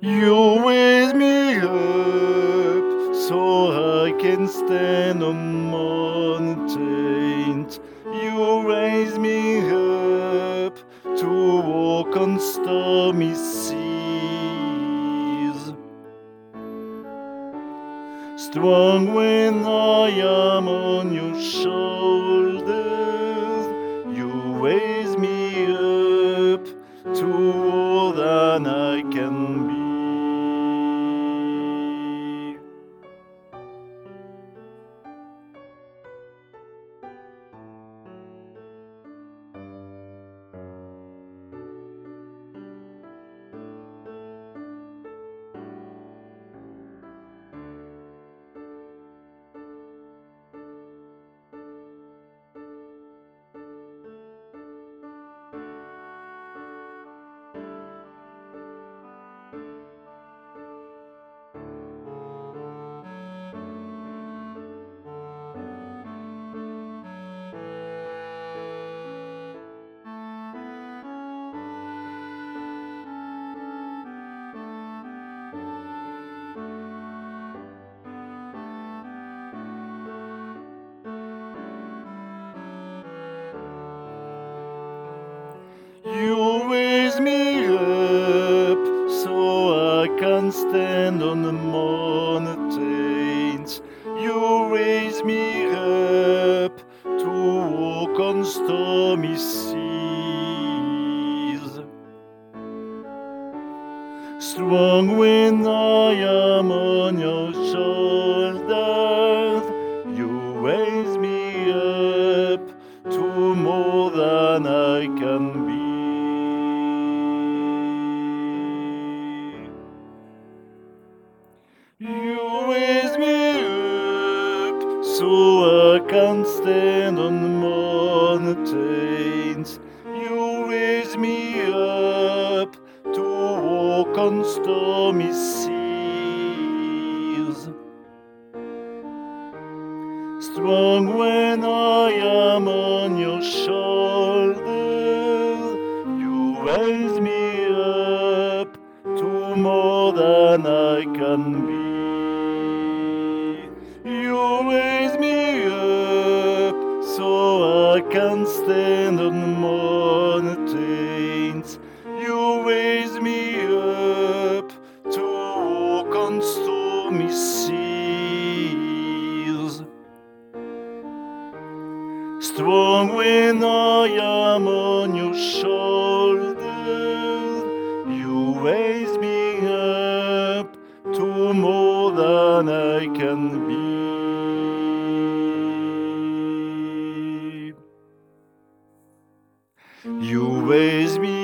You raise me up so I can stand on mountains. You raise me up to walk on stormy seas. Strong when I am on your shoulders, you raise me up to more than I can be. You raise me up so I can stand on the mountains. You raise me up to walk on stormy seas. Strong when I am on your shoulders, you raise me up to more than I can be. You raise me up so I can stand on the mountains. You raise me up to walk on stormy seas. Strong when I am on your shoulders, you raise me up to more than I can be. You raise me up so I can stand on the mountains. You raise me up to walk on stormy seas. Strong when I am on your shoulders, you raise me up to more than I can be. You raise me